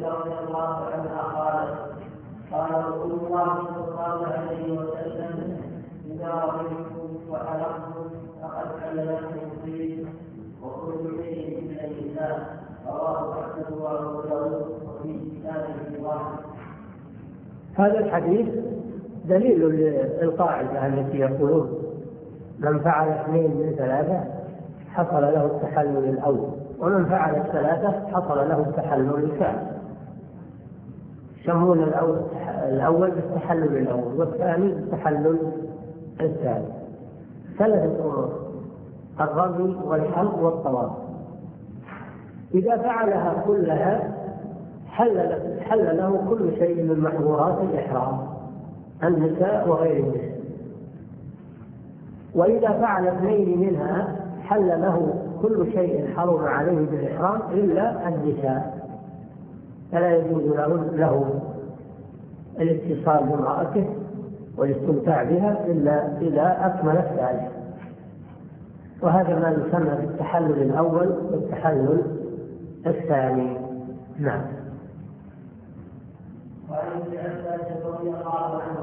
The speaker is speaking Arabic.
رضي الله عنها قالت: قال رسول الله صلى الله عليه وسلم: إذا رأيتم وحلقتم فقد حل لكم الطيب وكل شيء من النساء. رواه أحمد وأبو داود وفي كتابه واحد. هذا الحديث دليل القاعدة التي يقولون: من فعل 2 من 3 حصل له التحلل الأول، ومن فعل 3 حصل له التحلل الثاني. يسمون الأول بالتحلل الأول، والثاني بالتحلل الثاني. 3 أمور: الرمي والحلق والطواف. إذا فعلها كلها حل له كل شيء من محظورات الإحرام، النساء وغير النساء. وإذا فعل 2 منها حل له كل شيء حرم عليه بالإحرام إلا النساء، فلا يجوز له الاتصال بامرأته والاستمتاع بها إلا إذا أكمل الثالث. وهذا ما يسمى بالتحلل الأول والتحلل الثاني. نعم. وعن ابن عباس رضي الله عنه